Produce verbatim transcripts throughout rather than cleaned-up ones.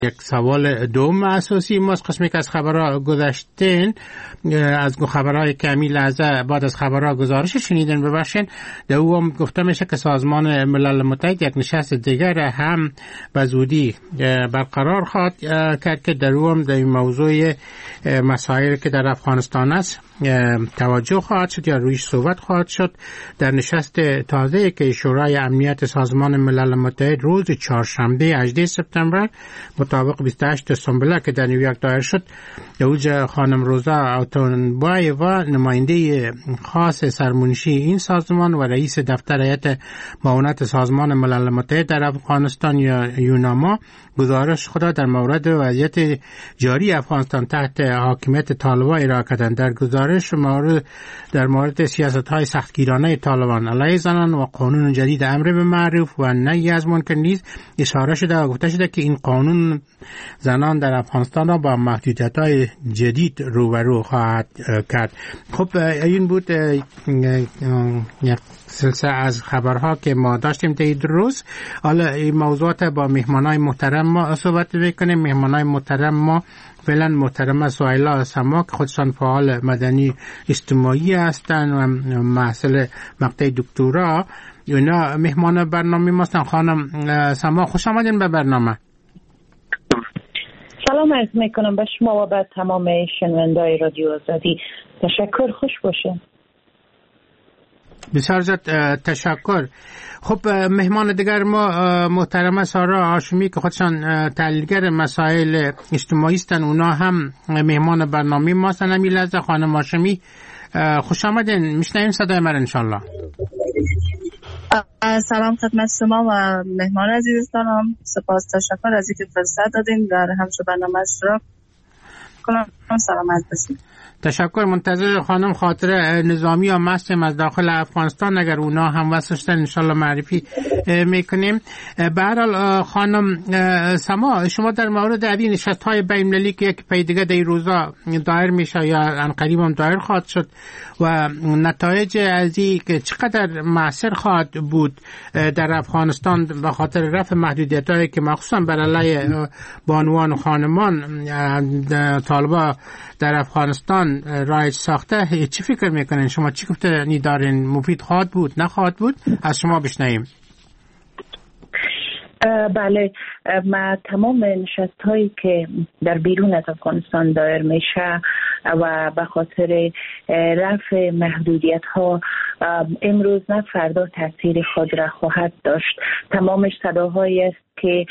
یک سوال دوم اساسی ماست. قسمی که از خبرها گذشتین، از خبرهای که همین لحظه بعد از خبرها گزارش شنیدن ببخشین، در او هم گفته میشه که سازمان ملل متحد یک نشست دیگر هم به زودی برقرار خواهد کرد که در او هم در این موضوع مسائلی که در افغانستان است توجه خواهد شد یا رویش صحبت خواهد شد. در نشست تازه که شورای امنیت سازمان ملل متحد روز چهارشنبه هجدهم سپتامبر مطابق بیست و هشت سنبله که در نیویورک دایر شد، اوج خانم روزا اوتونبایوا نماینده خاص سرمنشی این سازمان و رئیس دفتر هیئت معاونت سازمان ملل متحد در افغانستان یا یوناما گزارش خود در مورد وضعیت جاری افغانستان تحت حاکمیت طالبان ارائه کردند. در گزارش مورد در مورد سیاست‌های سختگیرانه طالبان علیه زنان و قانون جدید امر به معروف و نهی از منکر نیز اشاره شده و گفته شده که این قانون زنان در افغانستان را با محدودیت‌های جدید روبرو خواهد کرد. خب این بود یک سلسله از خبرها که ما داشتیم در این روز. حالا این موضوعات با مهمانای محترم ما صحبت می‌کنیم. مهمانای محترم ما فعلا محترمه سهیلا سما که خودشان فعال مدنی اجتماعی هستند و محصل مقطع دکترا. اینا مهمان برنامه ما هستند. خانم سما خوش آمدین به برنامه. سلام عرض میکنم به شما و به تمام شنونده‌های رادیو آزادی. تشکر، خوش باشه. بسیار زیاد تشکر. خب مهمان دیگر ما محترمه سارا هاشمی که خودشان تحلیلگر مسائل اجتماعی هستند، اونا هم مهمان برنامه ما هستند. همین لحظه خانم هاشمی خوش آمدین، میشنویم صدای من انشالله. سلام خدمت شما و مهمان عزیزانم. سپاس، تشکر از اینکه فرصت دادین در همچو برنامه اشتراک کنم. سلامت باشید. تشکر. منتظر خانم خاطره نظامی یا مستیم از داخل افغانستان، اگر اونا هم وصلشتن انشالله معرفی میکنیم. به هر حال خانم سما، شما در مورد این نشست های بین المللی که یک پی دیگه در روزا دایر میشه یا عنقریب هم دایر خواهد شد و نتایج از این که چقدر مؤثر خواهد بود در افغانستان به خاطر رفع محدودیت هایی که مخصوصا بر علیه بانوان و خانمان طالبا در افغانستان رایج ساخته، چی فکر میکنین شما؟ چی گفته دارین؟ مفید خواهد بود نخواهد بود؟ از شما بشنویم. بله، ما تمام نشست هایی که در بیرون از افغانستان دایر میشه و به خاطر رفع محدودیت ها امروز نه فردا تاثیر خود را خواهد داشت. تمامش صداهایی است که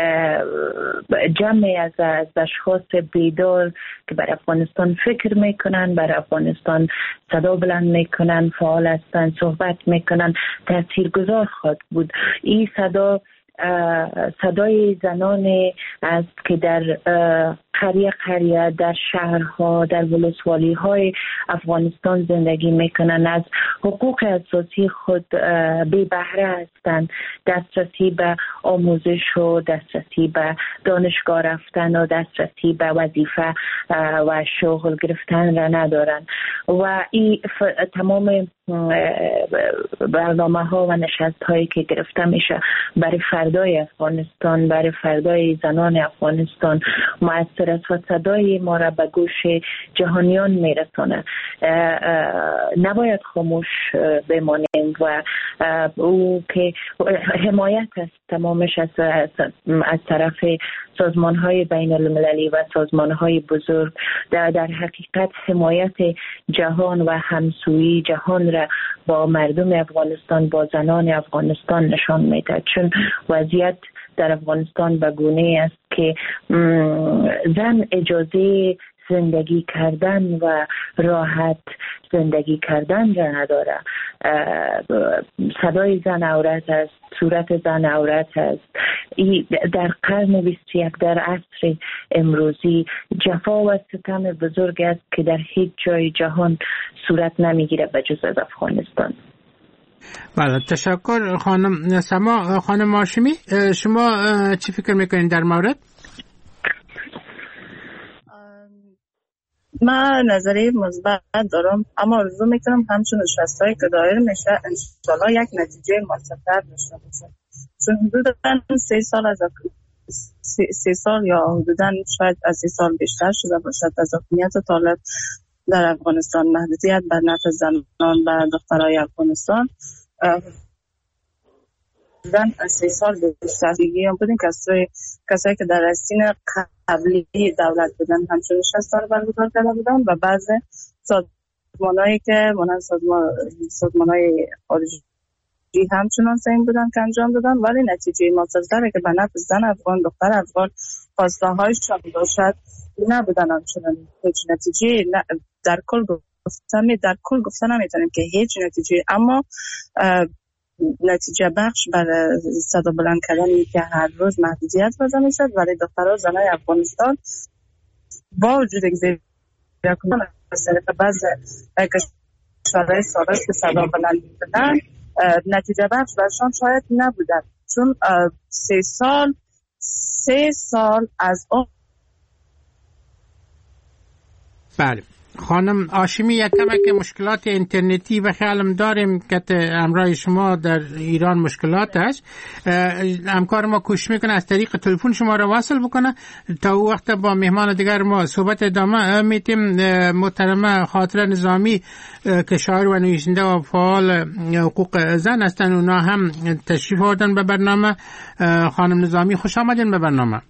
جمعی از از اشخاص بیدار که بر افغانستان فکر میکنن، بر افغانستان صدا بلند میکنن، فعال هستن، صحبت میکنن، تاثیرگذار خواهد بود. این صدا صدای زنانی است که در قریه قریه، در شهرها، در ولسوالی های افغانستان زندگی میکنن، از حقوق اساسی خود بی بهره هستند. دسترسی به آموزش و دسترسی به دانشگاه رفتن و دسترسی به وظیفه و شغل گرفتن را ندارن و این تمام برنامه ها و نشست هایی که گرفته میشه برای فردای افغانستان، برای فردای زنان افغانستان مؤثر است و صدای ما را به گوش جهانیان میرسونه. نباید خاموش بمانیم و او که حمایت است تمامش از, از طرف سازمان های بین المللی و سازمان های بزرگ در, در حقیقت حمایت جهان و همسویی جهان را با مردم افغانستان، با زنان افغانستان نشان میده، چون وضعیت در افغانستان به گونه است که زن اجازه زندگی کردن و راحت زندگی کردن را نداره. صدای زن عورت است، صورت زن عورت است. در قرن بیست و یک در عصر امروزی جفا و ستم بزرگ است که در هیچ جای جهان صورت نمیگیره به جز از افغانستان. بله، تشکر خانم سما. خانم هاشمی، شما چی فکر میکنین در مورد؟ من نظری مثبت دارم، اما آرزو میکنم همچون نشستایی که دایر میشه انشالله یک نتیجه موثرتر داشته باشه، چون حدوداً سه سال از سی, سی سال یا حدوداً شاید از سی سال بیشتر شده باشد از حکومت طالب در افغانستان. محدودیت بر نفع زنان و دخترای افغانستان حدوداً از سی سال بیشتر دیگه هم بودیم. کسایی کسایی که در سین قبلی دولت بودن همچون نشست رو برگزار کرده بودن و بعض سازمانایی که مانند سازمان سازمانای خارجی همچنان سعی بودن که انجام دادن، ولی نتیجه موثرتری که به نفع زن افغان، دختر افغان خواسته هایشان باشد نبودن. همچنان هیچ نتیجه در کل گفتن در کل گفتن نمیتونیم که هیچ نتیجه، اما نتیجه بخش برای صدا بلند کردن که هر روز محدودیت وضع میشد، ولی دخترها و زنای افغانستان با وجود که بعض کشورهای سابق که صدا بلند می‌کردن نتیجه بخش برشان شاید نبودن، چون سه سال سه سال از اون. بله خانم هاشمی، یک کمک مشکلات اینترنتی و خیالم داریم که همراه شما در ایران مشکلات است. همکار ما کوشش میکنه از طریق تلفن شما را واصل بکنه. تا او وقت با مهمان دیگر ما صحبت ادامه میتیم. محترمه خاطره نظامی که شاعر و نویسنده و فعال حقوق زن هستند، اونا هم تشریف آوردن به برنامه. خانم نظامی خوش آمدین به برنامه.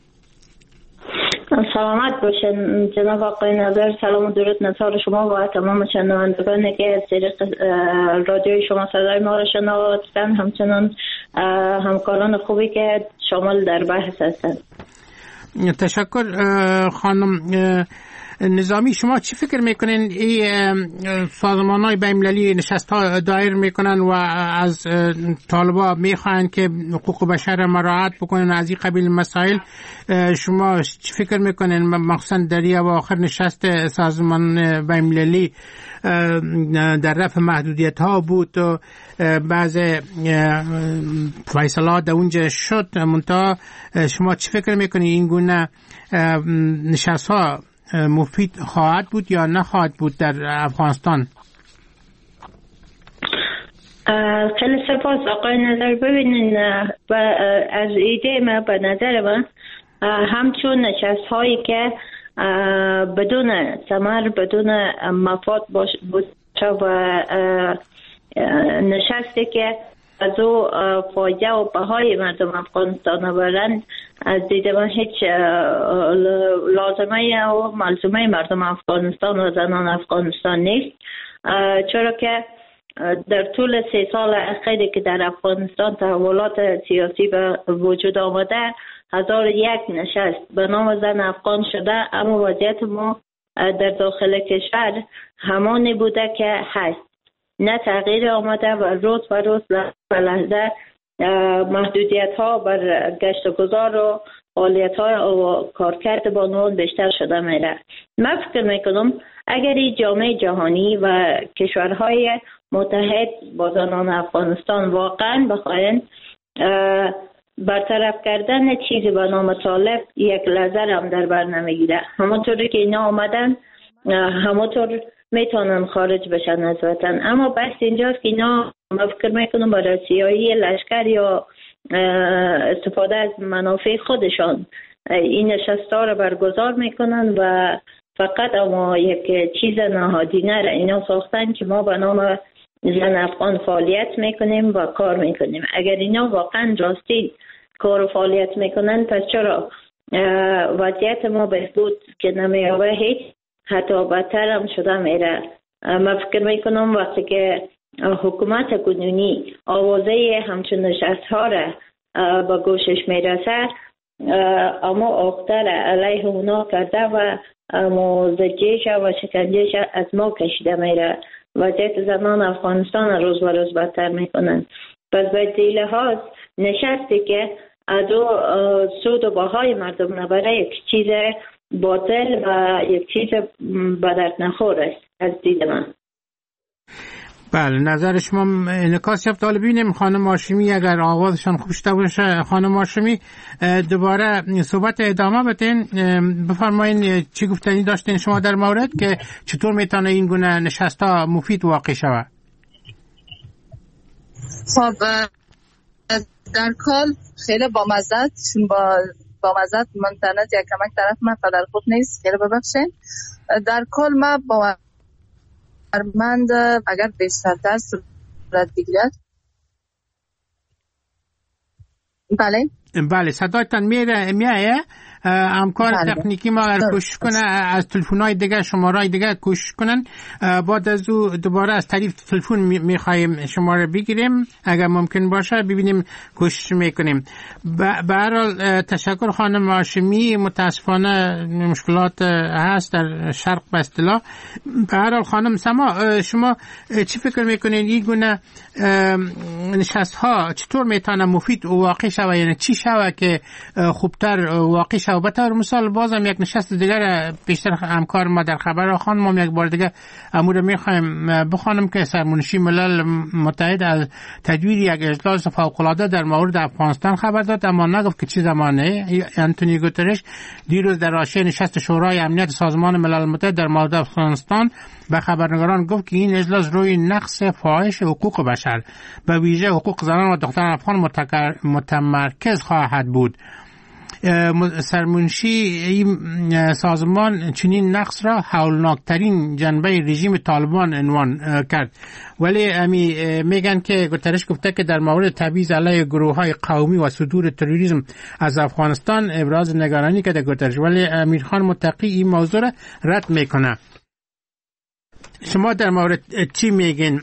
سلامت باشین جناب آقای نظر. سلام و درود نثار شما و تمام شنوندگانی که از طریق رادیوی شما صدای ما را شنوادن، همچنان همکاران خوبی که شامل در بحث هستند. تشکر. خانم نظامی، شما چی فکر میکنین این سازمان های بین‌المللی نشست ها دایر میکنن و از طالبا میخوان که حقوق بشر مراعات بکنن از این قبیل مسائل؟ شما چی فکر میکنین مخصوصا در این آخر نشست سازمان بین‌المللی در رفع محدودیت ها بود و بعض فیصلات در اونجا شد، منتها شما چی فکر میکنین این گونه نشست ها مفید خواهد بود یا نخواهد بود در افغانستان؟ خیلی سپاس آقای نظر. ببینین از ایده ما به نظر من همچون نشست هایی که بدون ثمر بدون مفاد باشه و نشستی که از او فایده و بهای مردم افغانستان برند، از دید من هیچ لازمه و ملزومه مردم افغانستان و زنان افغانستان نیست، چرا که در طول سه سال اخیری که در افغانستان تحولات سیاسی به وجود آمده، هزار یک نشست به نام زن افغان شده، اما وضعیت ما در داخل کشور همانی بوده که هست، نه تغییر آمده و روز و روز به لحظه محدودیت ها بر گشت و گذار و فعالیت ها و کارکرد بانوان بیشتر شده میره. من فکر میکنم اگر این جامعه جهانی و کشورهای متحد با زنان افغانستان واقعا بخواین برطرف کردن چیزی به نام طالب، یک لحظه هم در بر نمیگیره. همونطوری که اینا آمدن همونطور میتونن خارج بشن از وطن، اما بس اینجاست که اینا من فکر میکنم برای سیاهی لشکر یا استفاده از منافع خودشان این نشستا رو برگزار میکنن و فقط اما یک چیز نهادینه را اینا ساختن که ما به نام زن افغان فعالیت میکنیم و کار میکنیم. اگر اینا واقعا راستی کار و فعالیت میکنن، پس چرا وضعیت ما بهبود که نمیابه هیچ، حتی بدتر هم شده میره. من فکر میکنم وقتی که حکومت کنونی آوازه همچون نشست ها را با گوشش میرسه، اما آختر علیه اونا کرده و موزجیش و شکنجهش از ما کشیده میره. وضعیت زنان افغانستان روز و روز بدتر میکنن. پس به این لحاظ نشستی که از سود و بهای مردم نبره یک چیز باطل و یک چیز بدرد نخور است از دید من. بله، نظر شما انعکاس یافت. حالا ببینیم خانم هاشمی اگر آوازشان خوب شده باشه. خانم هاشمی دوباره صحبت ادامه بدین، بفرمایین چی گفتنی داشتین شما در مورد که چطور میتونه این گونه نشست ها مفید واقع شود؟ خب در کال خیلی با مزد چون با با مزد منتنت یک کمک طرف من قدر خوب نیست، خیلی ببخشین. در کل ما با ارمند اگر بیشتر در صورت بگیرد. بله بله صدایتان میره میایه. همکار تکنیکی ما اگر کوشش کنه از تلفن‌های دیگه شماره‌های دیگه کوشش کنن، بعد از او دوباره از طریق تلفن میخوایم شماره بگیریم اگر ممکن باشه، ببینیم کوشش میکنیم. به هر حال تشکر خانم هاشمی. متاسفانه مشکلات هست در شرق به اصطلاح. به هر حال خانم سما، شما چی فکر میکنین این گونه نشست ها چطور میتونه مفید و واقعی شوه؟ یعنی چی شوه که خوبتر واقعی شوه؟ به طور مثال بازم یک نشست دیگر بیشتر همکار ما در خبر خانم ما یک بار دیگه امور میخوایم بخوانم که سرمنشی ملل متحد از تدویر یک اجلاس فوق‌العاده در مورد افغانستان خبر داد، اما نگفت که چه زمانه. آنتونی گوترش دیروز در حاشیه نشست شورای امنیت سازمان ملل متحد در مورد افغانستان به خبرنگاران گفت که این اجلاس روی نقض فاحش حقوق بشر به ویژه حقوق زنان و دختران افغان متمرکز خواهد بود. سرمنشی این سازمان چنین نقص را هولناکترین جنبه رژیم طالبان عنوان کرد. ولی امی میگن که گوترش گفته که در مورد تبعیض علیه گروه‌های قومی و صدور تروریسم از افغانستان ابراز نگرانی کرده گوترش، ولی امیرخان متقی این موضوع را رد میکنه. شما در مورد چی میگین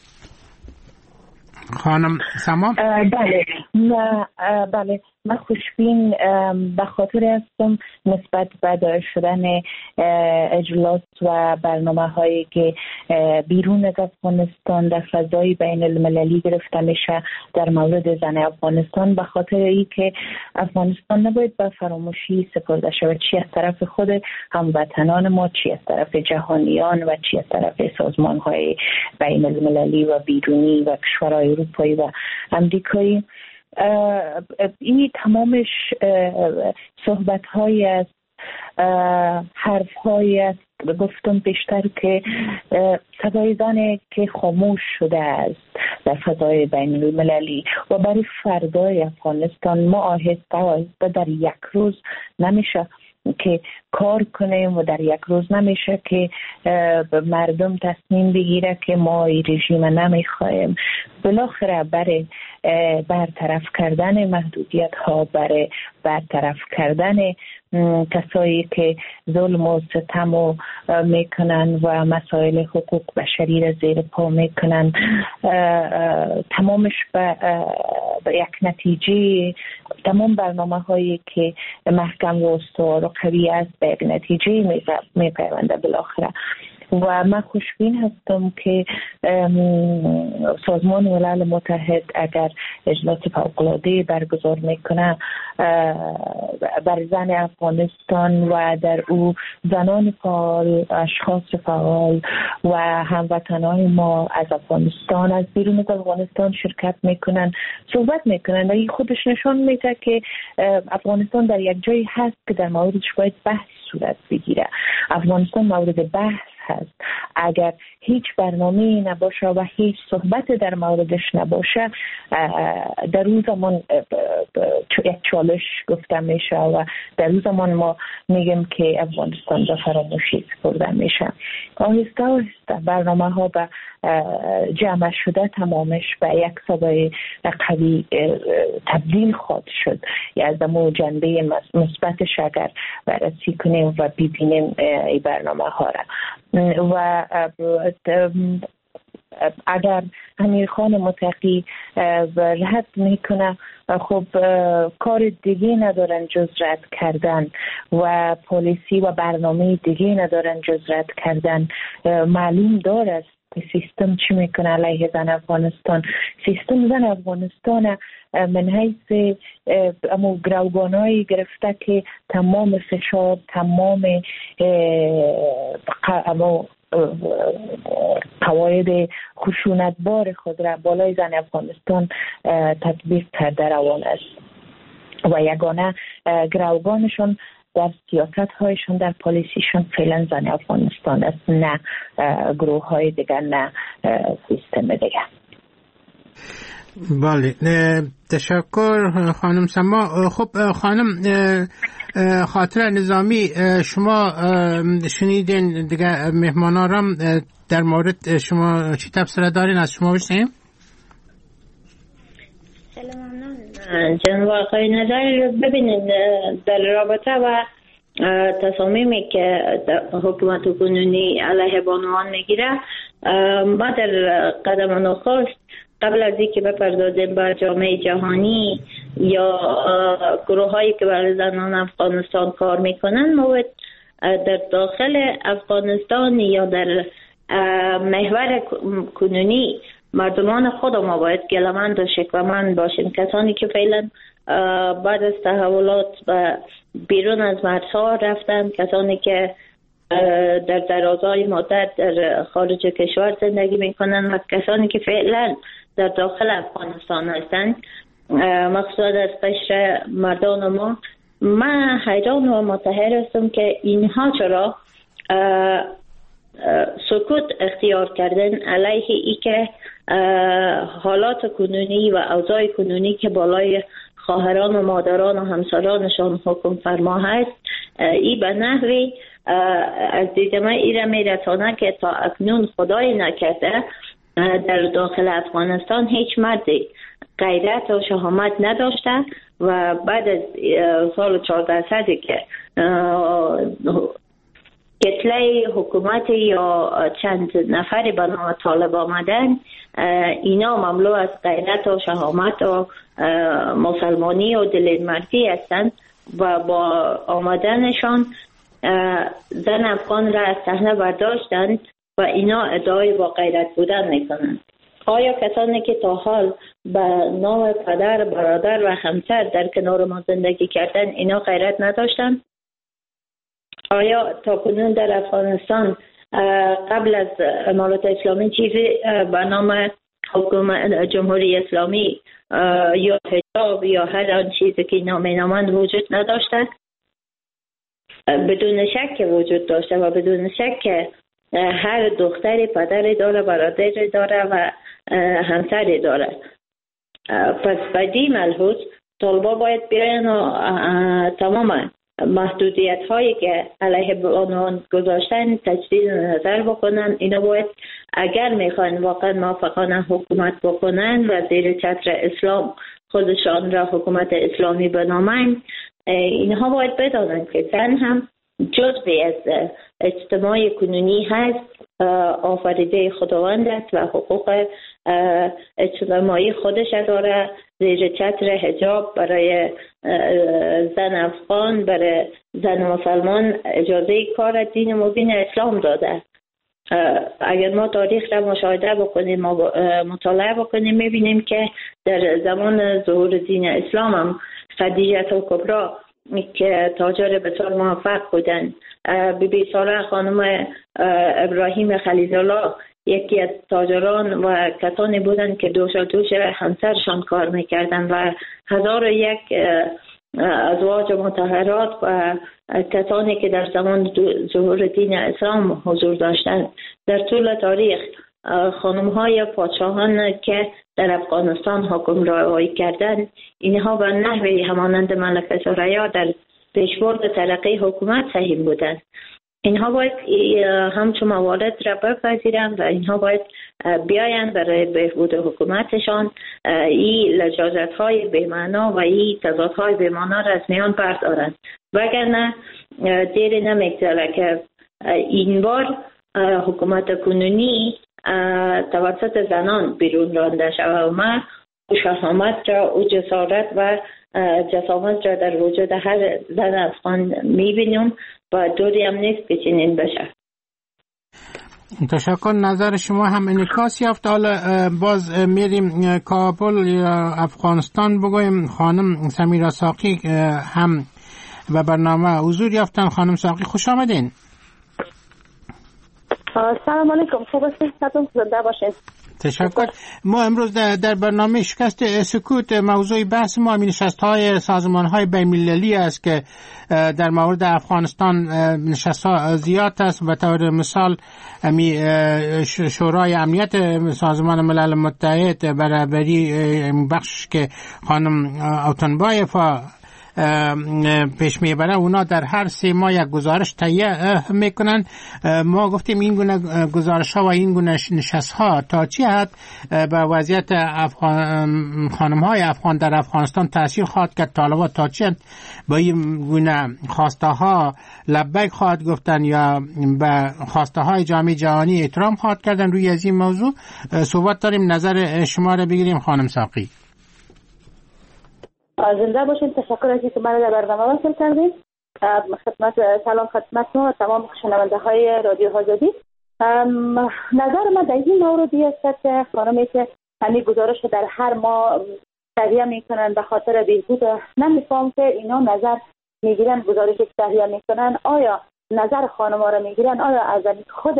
خانم سما؟ بله نه بله من خوشبین به خاطر هستم نسبت به دایر شدن اجلاس و برنامه هایی که بیرون از افغانستان در فضای بین المللی گرفته میشه در مورد زن افغانستان، به خاطر ای که افغانستان نباید به فراموشی سپرده شود، چی از طرف خود هموطنان ما، چی از طرف جهانیان و چی از طرف سازمان های بین المللی و بیرونی و کشورهای اروپایی و امریکایی. این تمامش صحبت های است، حرف های است. گفتم بیشتر که صدای زنی که خاموش شده است در فضای بین المللی و برای فردای افغانستان ما آهسته آهسته در یک روز نمیشه که کار کنیم و در یک روز نمیشه که مردم تصمیم بگیره که ما این رژیم نمیخوایم. بالاخره برای برطرف کردن محدودیت ها، برای برطرف کردن کسایی که ظلم و ستم و میکنن و مسائل حقوق بشری را زیر پا میکنن، تمامش به یک نتیجه، تمام برنامه هایی که محکم و استوار و قوی است به یک نتیجه میپیونده بالاخره. و من خوشبین هستم که سازمان ملل متحد اگر اجلاس فوق‌العاده برگزار میکنه بر زن افغانستان و در او زنان فعال، اشخاص فعال و هموطنان ما از افغانستان، از بیرون از افغانستان شرکت میکنن، صحبت میکنن و این خودش نشان میده که افغانستان در یک جایی هست که در موردش باید بحث صورت بگیره. افغانستان مورد بحث هست. اگر هیچ برنامه‌ای نباشه و هیچ صحبت در موردش نباشه، در اون زمان یک چالش گفته میشه و در اون زمان ما میگیم که افغانستان به فراموشی سپرده میشه. آهسته آهسته برنامه ها به جمع شده تمامش به یک صدای قوی تبدیل خواهد شد. یا از امو جنبه مثبتش اگر بررسی کنیم و ببینیم این برنامه ها را و اگر امیرخان متقی رد میکنه، خب کار دیگه ندارن جز رد کردن و پالیسی و برنامه دیگه ندارن جز رد کردن. معلوم داره سیستم چی میکنه علیه زن افغانستان. سیستم زن افغانستان من حیث امو گروگانایی گرفته که تمام فشار، تمام امو قواعد خشونتبار خود را بالای زن افغانستان تطبیق کرده روان است و یگانه گروگانشون در سیاست هایشون، در پالیسیشون فعلا زن افغانستان است، نه گروه های دیگر، نه سیستم دیگر. بله، تشکر خانم سما. خب خانم خاطر نظامی، شما شنیدین دیگه مهمانارم در مورد شما چی تبصره دارین؟ از شما بشنیم. خیلی ممنون جناب آقای نظر. ببینید در رابطه و تصامیمی که حکومت کنونی علیه بانوان میگیره، ما در قدم نخست قبل از اینکه بپردازیم به جامعه جهانی یا گروه هایی که برای زنان افغانستان کار میکنن، ما باید در داخل افغانستان یا در محور کنونی مردمان خود ما باید گلمند و شکومند باشیم. کسانی که فعلا بعد از تحولات و بیرون از مرزها رفتن، کسانی که در درازای مدت در خارج کشور زندگی میکنن و کسانی که فعلا در داخل افغانستان هستند، مخصوصا از قشر مردان ما، من حیران و متحیر هستم که اینها چرا سکوت اختیار کردن علیه ای که حالات کنونی و اوضاع کنونی که بالای خواهران و مادران و همسرانشان حکم فرما هست، ای به نحوی از دید من ای را میرسانه که تا اکنون خدای نکرده در داخل افغانستان هیچ مردی غیرت و شهامت نداشته و بعد از سال چهارده که کتله حکومت یا چند نفری به نام طالب آمدن، اینا مملو از غیرت و شهامت و مسلمانی و دلمردی هستند و با آمدنشان زن افغان را از صحنه برداشتند و اینا ادعای با غیرت بودن میکنند. آیا کسانی که تا حال به نام پدر، برادر و همسر در کنار ما زندگی کردن اینا غیرت نداشتند؟ آیا تا کنون در افغانستان قبل از امارات اسلامی چیزی به نام حکومت جمهوری اسلامی یا حجاب یا هر آن چیزی که نام نامند وجود نداشته؟ بدون شک وجود داشته و بدون شک هر دختری پدری داره، برادری داره و همسری داره. پس بدی ملحوظ طالبا باید بیاین و تمام محدودیت هایی که علیه بانوان گذاشتن تجدید نظر بکنن. اینا باید اگر میخوان واقعا موافقانه حکومت بکنن و زیر چتر اسلام خودشان را حکومت اسلامی بنامند، اینها باید بدانند که زن هم جزئی از اجتماع کنونی هست، آفریده خداوند است و حقوق اجتماعی خودش داره. زیر چتر حجاب برای زن افغان، برای زن مسلمان اجازه کار دین مبین اسلام داده. اگر ما تاریخ را مشاهده بکنیم و مطالعه بکنیم میبینیم که در زمان ظهور دین اسلام هم خدیجه کبری که تاجر بسیار موفق بودن، بی بی ساره خانم ابراهیم خلیل الله یکی از تاجران و کسانی بودند که دوشا دوش همسرشان کار میکردن و هزار و یک ازواج مطهرات و کسانی که در زمان ظهور دین اسلام حضور داشتند. در طول تاریخ خانم های پادشاهان که در افغانستان حکم رایی کردند، اینها به نحوی همانند ملکه ثریا در پیشبرد ترقی حکومت سهم بودند. اینها باید همچون موارد را بپذیرند و اینها باید بیایند برای بهبود حکومتشان این لجاجت های بی‌معنا و این تضاد های بی‌معنا را از میان بردارند، وگرنه دیر نمیگذره که این بار حکومت کنونی توسط زنان بیرون رانده شود و ما شهامت را و جسارت و جسامت را در وجود هر زن افغان میبینیم و دوری هم نیست که چنین بشه. تشکر. نظر شما هم انعکاس یافت. حالا باز میریم کابل یا افغانستان بگویم. خانم سمیرا ساقی هم به برنامه حضور یافتن. خانم ساقی خوش آمدین. سلام علیکم. خوب هستید؟ زنده باشین. تشکر. ما امروز در, در برنامه شکست سکوت موضوع بحث ما نشست‌های سازمان‌های بین‌المللی است که در مورد افغانستان نشست‌ها زیاد است. به طور مثال امی شورای امنیت سازمان ملل متحد برابری بخش که خانم اوتنبایف پیش میبره، اونا در هر سه ماه یک گزارش تهیه میکنن. ما گفتیم این گونه گزارش ها و این گونه نشست ها تا چه حد به وضعیت افغان خانم های افغان در افغانستان تاثیر خواهد کرد. طالبان تا چه حد با این گونه خواسته ها لبیک خواهد گفتن یا به خواسته های جامعه جهانی احترام خواهد کردن. روی از این موضوع صحبت داریم، نظر شما را بگیریم. خانم ساقی زنده باشین. تشکر از اینکه من در برنامه وصل کردید. خدمت سلام خدمت ما تمام شنونده های رادیو آزادی. نظر من در این موردی است که خانمی که همین گزارش در هر ماه تهیه میکنن به خاطر بهبود، نمیفهم که اینا نظر میگیرن گزارش تهیه میکنن، آیا نظر خانم‌ها را میگیرن، آیا از خود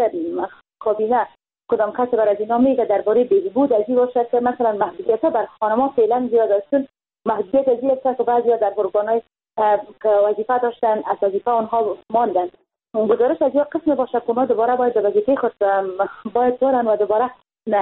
کابینه کدام کسی بر از اینا میگه درباره بهبود از این باشه که مثلا محدودیت بر خانم‌ها فعلا زیاد است. محدودیت از این است که بعضی در ارگان‌های وظیفه داشتن از وظیفه آنها ماندن. گزارش از این قسم باشه که اونا دوباره باید وظیفه خود باید برن و دوباره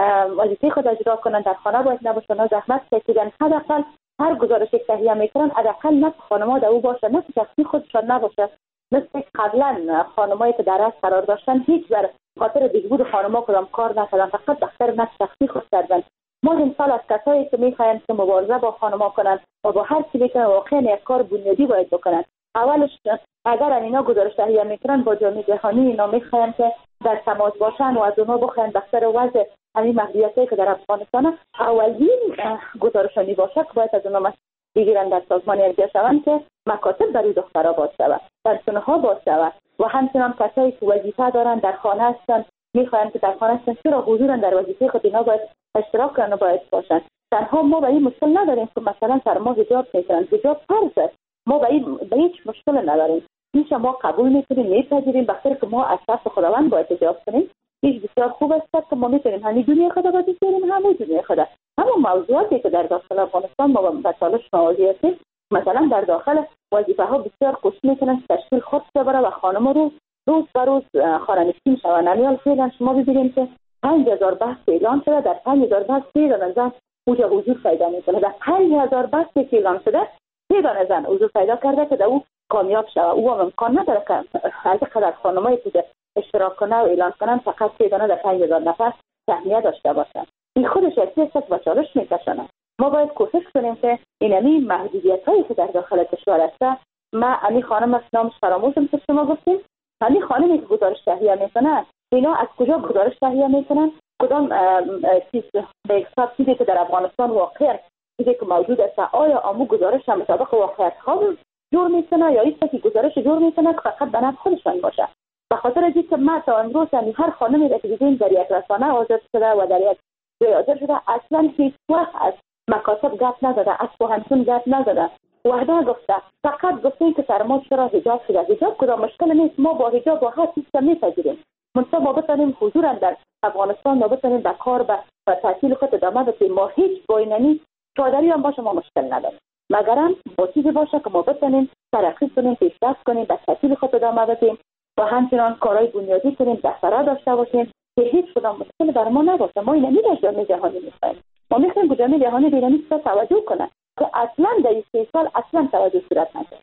وظیفه خود اجرا کنن، در خانه باید نباشن، زحمت کشیدن. حداقل هر گزارش که تهیه میکنن حداقل نه خانم‌ها در او باشه، نه شخصی خودشان نباشه. مثل قبلا خانمایی که در از قرار داشتن هیچ بر خاطر بهبود خانم‌ها کدام کار نکردن، فقط دفتر نه شخصی خود کردن. ما امسال از کسایی که میخواین که مبارزه با خانم‌ها کنن و با هر چیزی که واقعا یک کار بنیادی باید بکنن، اولش اگر اینا گزارش تهیه میکنن با جامعه جهانی، اینا میخواین که در تماس باشن و از اونها بخواین بخاطر وضع همین محدودیتی که در افغانستان اولین گزارشانی باشه که باید از اونها بگیرن در سازمان یکی شوند که مکاتب برای دخترها باز شود، درس‌ها باز شود و همچنان کسایی که وظیفه دارن در خانه هستن میخواین که در خانه هستن چرا حضورا در وظیفه خود اینا باید اشتراک کنن و باید باشن. تنها ما به این مشکل نداریم که مثلا سر ما حجاب میکنن، حجاب فرض است، ما به این به هیچ مشکل نداریم، هیچ ما قبول میکنیم میپذیریم، بخاطر که ما از طرف خداوند باید حجاب کنیم. هیچ بسیار خوب است که ما میتونیم همین دنیا خدا باید بسیاریم همون دنیا خدا. اما موضوعاتی که در داخل افغانستان ما به چالش مواجه هستیم، مثلا در داخل وظیفه ها بسیار کوشش میکنن تشکیل خود ببره و خانم رو روز به روز خانه‌نشین شوند. امیال فعلا شما ببینید که پنج هزار بحث اعلان شده، در پنج هزار بحث سه دانه زن اوجا حضور پیدا میکنه. در پنج هزار بحثی که اعلان شده سه دانه زن حضور پیدا کرده که در او کامیاب شود. او هم امکان نداره که از قدر خانمایی که اشتراک کنه و اعلان کنن فقط سه دانه در پنج هزار نفر تهمیه داشته باشن. این خودش یک چیز با چالش میکشونه. ما باید کوشش کنیم که اینمی محدودیت هایی که در داخل کشور هست، ما امی خانم از نامش فراموشم که شما گفتیم، امی خانمی که گزارش تهیه میکنن اینا از کجا گزارش تهیه میکنن، کدام چیز به حساب چیزی که در افغانستان واقع چیزی که موجود است، آیا آمو گزارش هم مطابق واقعیت ها جور میکنه یا ایسته که گزارش جور میکنه که فقط به نفع خودشان باشه. به خاطر از اینکه ما تا امروز هر خانمی که دیدیم در یک رسانه آزاد شده و در یک جای آزاد شده اصلا هیچ وقت از مکاتب گپ نزده، از پوهنتون گپ نزده، وحده گفته، فقط گفته که سر ما چرا حجاب شده. حجاب کدام مشکل نیست، ما با حجاب با هر چیز میپذیریم، منتها ما بتونیم حضورا در افغانستان ما بتونیم به کار و تحصیل خود ادامه بدیم. ما هیچ بایننی چادری هم باشه ما مشکل نداریم، مگرم با چیزی باشه که ما بتونیم ترقی کنیم، پیشرفت کنیم، به تحصیل خود ادامه بدیم و همچنان کارهای بنیادی کنیم، دفترها داشته باشیم که هیچ کدام مشکل بر ما نباشه. ما اینمی در جامعه جهانی میخوایم، ما میخوایم که جامعه جهانی به اینمی توجه کنه که اصلا در این سه سال اصلا توجه صورت نشد.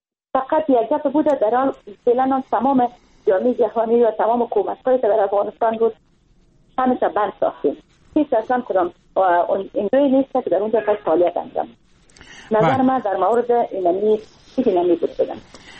فقط یک گپ بوده در حال فعلا تمام جامعه جهانی و تمام حکومت‌هایی که در افغانستان بود همیشه بند ساختیم. هیچ اصلا کدام اینجوری نیست که در اونجا کسی فعالیت انجام. نظر من در مورد اینمی چیزی نمی بود بدم.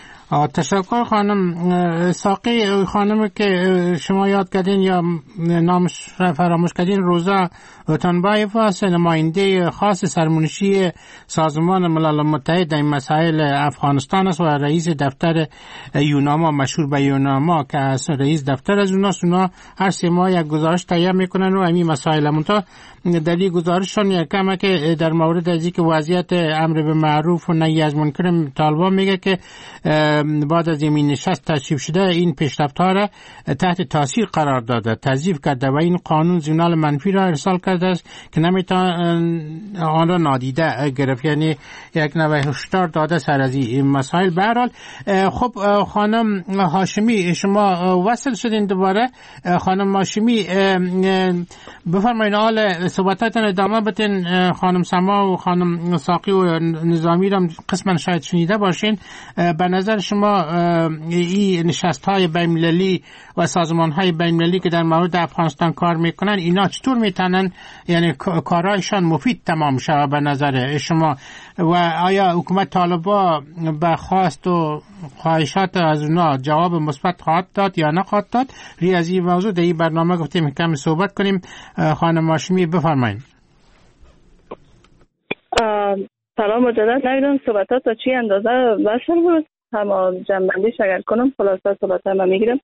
تشکر خانم ساقی. خانم که شما یاد کردین یا نامش فراموش کردین، روزا اوتنبایف است، نماینده خاص سرمنشی سازمان ملل متحد در مسائل افغانستان است و رئیس دفتر یوناما، مشهور به یوناما که از رئیس دفتر از اوناست. اونا هر سه ماه یک گزارش تهیه میکنن و همین مسائل. منتها دلی گزارششان یکم که در مورد از که وضعیت امر به معروف و نهی از منکر طالبان میگه که بعد از این نشست تصویب شده این پیشرفت‌ها را تحت تاثیر قرار داده، تضعیف کرده و این قانون سیگنال منفی را ارسال کرده است که نمیتونه آن را نادیده گرفت، یعنی یک نوع هشدار داده سر از این مسائل. به هر حال خب خانم هاشمی شما وصل شدین دوباره. خانم هاشمی بفرمایید حال صحبتاتون ادامه بدین. خانم سما و خانم ساقی و نظامی را قسما شاید شنیده باشین. به نظر شما این نشست‌های بین‌المللی و سازمان‌های بین‌المللی که در مورد افغانستان کار میکنن اینا چطور میتونن یعنی کارهایشان مفید تمام شود به نظر شما؟ و آیا حکومت طالبان به خواست و خواهشات از اونا جواب مثبت خواهد داد یا نخواهد داد؟ روی از این موضوع در این برنامه گفتیم کم صحبت کنیم. خانم هاشمی بفرمایید. سلام مجدد. نمیدونم صحبتات تا چی اندازه بشر بود، اما جنبندیش اگر کنم خلاصه صحبت هم میگیرم.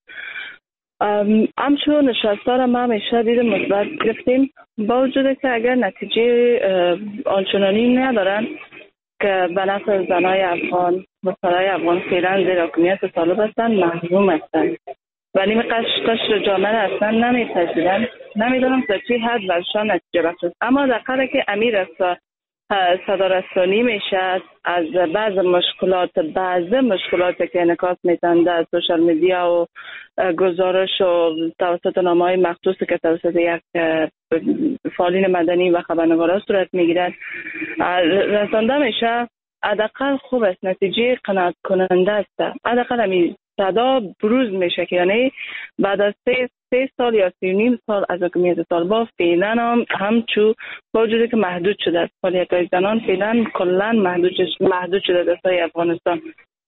همچون نشسته را ما همیشه دید مثبت گرفتیم، با وجود که اگر نتیجه آنچنانی ندارن که به نفع زنای افغان و سرای افغان فعلا زیر حکومت طالب هستند، محروم هستند، ولی قش قشر جامعه اصلا نمیپذیرند. نمیدونم تا چی حد برشان نتیجه بخش است، اما در قدر که امیر است صدارستانی میشه از بعض مشکلات بعض مشکلاتی که انعکاس میتن در سوشال میدیا و گزارش و توسط نامه‌های مخصوصی که توسط یک فعالین مدنی و خبرنگارا صورت میگیرد رسانده میشه، حداقل خوب است، نتیجه قناعت کننده است. حداقل همین صدا بروز میشه که یعنی بعد از سه سه سال یا سی نیم سال از حکومت طالبان فعلا هم همچو با وجودی که محدود شده است، فعالیت‌های زنان فعلا کلا محدود محدود شده در سای افغانستان،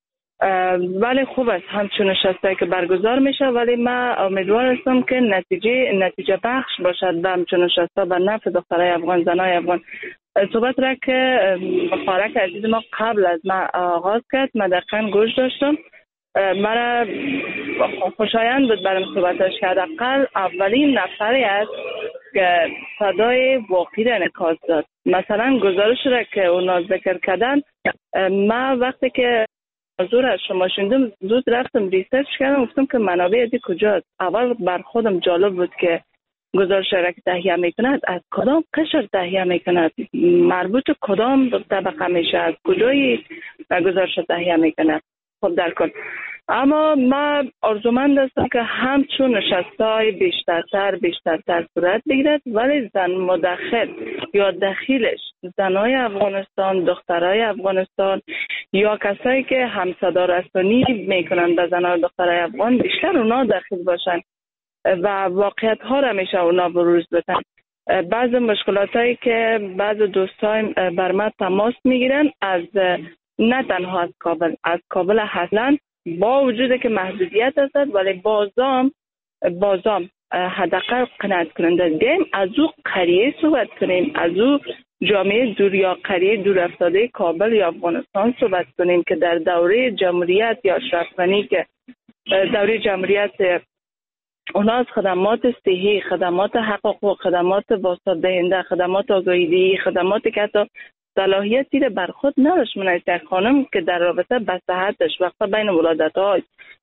ولی خوب است همچون نشسته که برگزار میشه. ولی من امیدوار هستم که نتیجه نتیجه بخش باشد به همچون نشسته به نفع دخترای افغان، زنای افغان. صحبت را که مبارک عزیز ما قبل از ما آغاز کرد من دقیقاً گوش داشتم، مرا خوشایند بود برام صحبتش که حداقل اولین نفری است که صدای واقعی را انعکاس داد. مثلا گزارش را که اونا ذکر کردن، من وقتی که حضور از شما شنیدم زود رفتم ریسرچ کردم، گفتم که منابع دی کجاست. اول بر خودم جالب بود که گزارش را که تهیه میکند از کدام قشر تهیه میکند، مربوط کدام طبقه میشه، از کجای گزارش تهیه میکند. خب در کل اما ما آرزومند هستم که همچون نشستای بیشترتر بیشترتر صورت بگیرد، ولی زن مداخل یا دخیلش زنای افغانستان، دخترای افغانستان یا کسایی که همصدا رسانی میکنن به زنای دخترای افغان بیشتر اونا دخیل باشن و واقعیت ها را میشه اونا بروز بدن. بعض مشکلات هایی که بعض دوستان بر ما تماس میگیرن از نه تنها از کابل، از کابل اصلا با وجود که محدودیت هست ولی بازام بازام حداقل قناعت کننده دیم از او قریه صحبت کنیم، از او جامعه دور یا قریه دور افتاده کابل یا افغانستان صحبت کنیم که در دوره جمهوریت یا اشرف غنی که دوره جمهوریت اونا از خدمات صحی، خدمات حقوق، خدمات واسطه دهنده، خدمات آگاهیدهی، خدماتی که حتی صلاحیتی را بر خود نداشت منیسته خانم که در رابطه به صحتش وقتا بین ولادت‌ها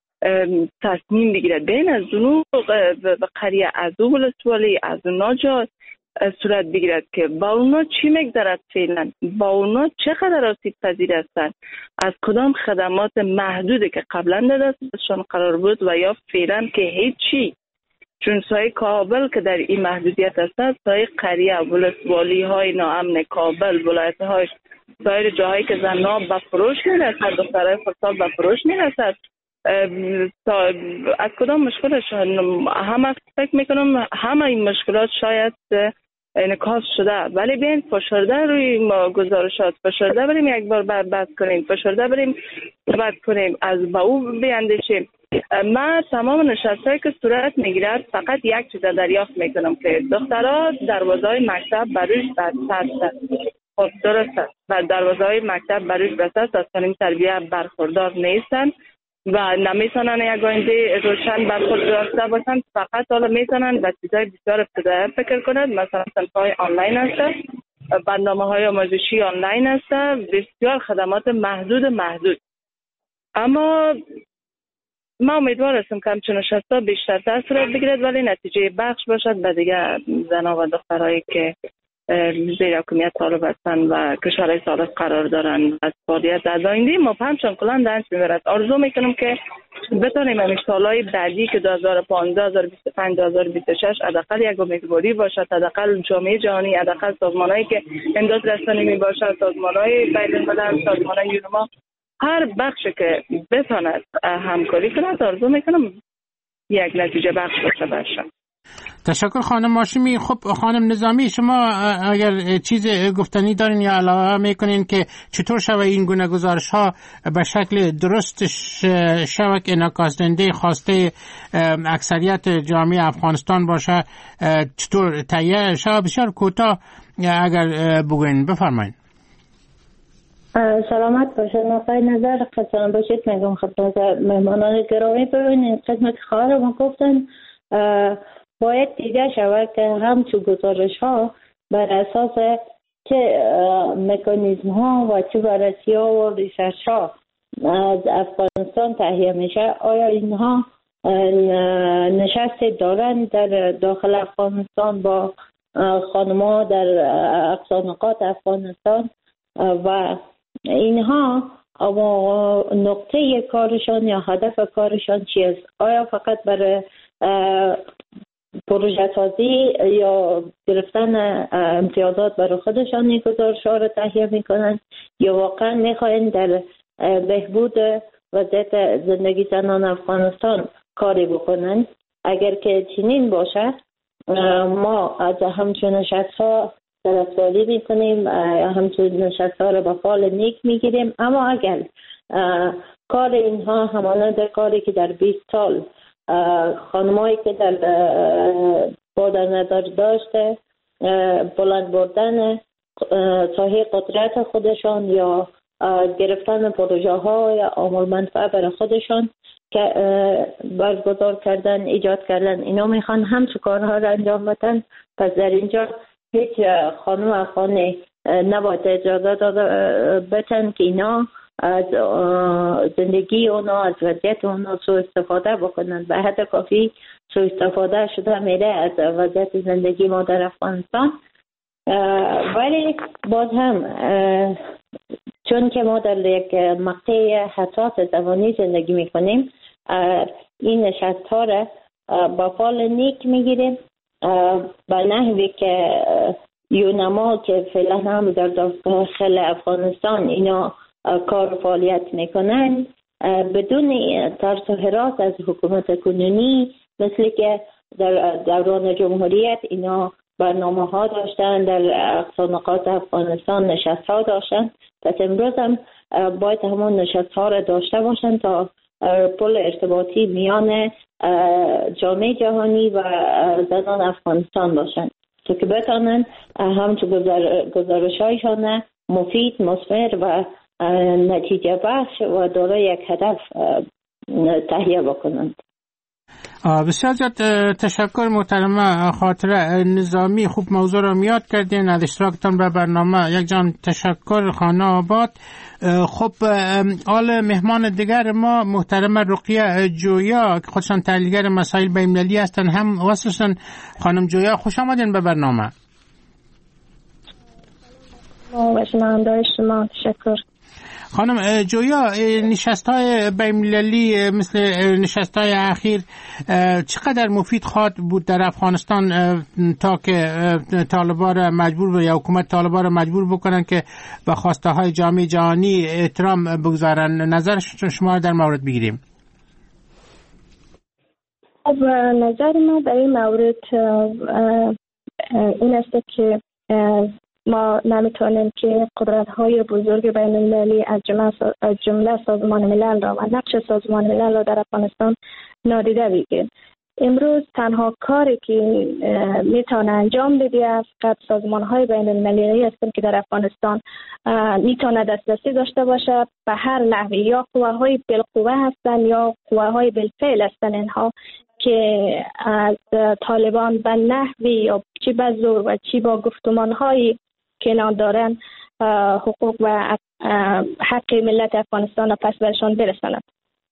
تصمیم بگیرد بین از اونو و قریه از او ولسوالی از اونا جا صورت بگیرد که با اونا چی میگذرد فعلا، با اونا چقدر آسیب پذیر هستند، از کدام خدمات محدودی که قبلا در دستشان قرار بود و یا فعلا که هیچی، چون سایه کابل که در این محدودیت هست، سایه قریه ولسوالی های ناامن کابل، ولایت های سایر جاهایی که زنها به فروش میرسد، دخترهای خردسال به فروش میرسد، از کدام مشکلش همه فکر میکنم همه این مشکلات شاید انعکاس شده، ولی بیاین فشرده روی گزارشات فشرده بریم یک بار بعد بحث کنیم، فشرده بریم صحبت کنیم، از با او بیاندیشیم. من تمام نشستایی که صورت میگیرد فقط یک چیز دریافت میکنم که دخترها دروازهای مکتب بروش بسته است. خب درست است و دروازهای مکتب بروش بسته است، از تعلیم تربیه برخوردار نیستند و نمیتونن یک آینده روشن بر خود داشته باشند. فقط حالا میتونن به چیزای بسیار ابتدایی فکر کنند، مثلا صنف‌های آنلاین هست، برنامه‌های آموزشی آنلاین هست، بسیار خدمات محدود محدود. اما ما امیدوار هستم که همچون نشست‌ها بیشتر تاثیرات بگیرد ولی نتیجه بخش باشد به دیگه زنان و دخترایی که زیر حکومت طالب هستند و کشورهای سالس قرار دارند از فعالیت از آینده ما همچون کلان دنج میبرد. آرزو میکنم که بتانیم همیشه سالهای بعدی که دو هزار و پانزده، دو هزار و بیست و پنج، دو هزار و بیست و شش حداقل یک امیدواری باشد، حداقل جامعه جهانی، حداقل سازمانهایی که امداد رسانی می باشد، سازمانهای بین الملل، سازمانهای یونما، هر بخش که بتاند همکاری کند، آرزو میکنم یک نتیجه بخش باشه باشه. تشکر خانم هاشمی. خب خانم نظامی، شما اگر چیز گفتنی دارین یا علاوه میکنین که چطور شود این گونه گزارش ها به شکل درست شود که انعکاس دهنده خواسته اکثریت جامعه افغانستان باشه، چطور تهیه شود؟ بسیار کوتاه اگر بگوین بفرمایید. سلامت باشید. نقطه نظر قطعا باشید میگم خدمت مهمانان گرامی. ببینید خدمت خواهرم گفتن باید دیده شود که همچون گزارش ها بر اساس چه مکانیزم ها و چه بررسی ها و ریسرچ ها از افغانستان تهیه میشه، آیا اینها نشست دارن در داخل افغانستان با خانم‌ها در اقصانقات افغانستان و اینها اما نقطه کارشان یا هدف کارشان چیست؟ آیا فقط برای پروژه سازی یا گرفتن امتیازات برای خودشان این گزارش‌ها را تهیه میکنن یا واقعا میخواین در بهبود وضعیت زندگی زنان افغانستان کاری بکنن؟ اگر که چنین باشه ما از همچون نشست‌ها طرفداری میکنیم، همچون نشست‌ها را به فال نیک میگیریم. اما اگر کار اینها همانند کاری که در بیست سال خانمایی که در با در نظر داشته بلند بردن ساحه قدرت خودشان یا گرفتن پروژه ها یا عامل منفعه برای خودشان که برگزار کردن، ایجاد کردن، اینا میخوان همچه کارها را انجام بدن. پس در اینجا هیچ خانم و خانه نباید اجازه داده بتن که اینا از زندگی اونا، از وضعیت اونا سو استفاده بکنن. به حد کافی سو استفاده شده میره از وضعیت زندگی ما در افغانستان. ولی باز هم چون که ما در یک مقطع حساس زمانی زندگی میکنیم، این نشست ها را با فال نیک میگیریم به نحوی که یونما که فعلا هم در داخل افغانستان اینا کار و فعالیت میکنن بدون ترس و هراس از حکومت کنونی، مثل که در دوران جمهوریت اینا برنامه ها داشتن، در اقصانقات افغانستان نشست ها داشتن. پس امروز هم باید همون نشست ها را داشته باشن تا پل ارتباطی میان جامعه جهانی و زنان افغانستان باشن تا که بتانن همچون گزارش هایشان مفید، مثمر و نتیجه بخش و دارای یک هدف تهیه بکنند. بسیار زیاد تشکر محترمه خاطره نظامی. خوب موضوع را میاد کردین، از اشتراکتان به برنامه. یک جان تشکر. خانه آباد. خب آل مهمان دیگر ما محترمه رقیه جویا که خودشان تحلیلگر مسائل بین‌المللی هستن، هم واسهشون. خانم جویا خوش آمدین به برنامه. و شما شما تشکر. خانم جویا، نشست‌های بین‌المللی مثل نشست‌های اخیر چقدر مفید خواهد بود در افغانستان تا که طالبان را مجبور یا حکومت طالبان را مجبور بکنن که به خواسته‌های جامعه جهانی احترام بگذارن؟ نظر شما در مورد بگیریم. خب نظر ما در این مورد این است که ما نمیتونیم که قدرت‌های بزرگ بین المللی از جمله از جمله سازمان ملل را و نقش سازمان ملل را در افغانستان نادیده بگیریم. امروز تنها کاری که میتونه انجام بده فقط سازمان‌های بین المللی هستند که در افغانستان میتونه دسترسی داشته باشه به هر نحوی، یا قواهای بالقوه هستند یا قواهای بالفعل هستند، اینها که از طالبان به نحوی یا چی به زور و چی با گفتمان‌هایی که اینا دارن حقوق و حق ملت افغانستان را پس برشان برساند.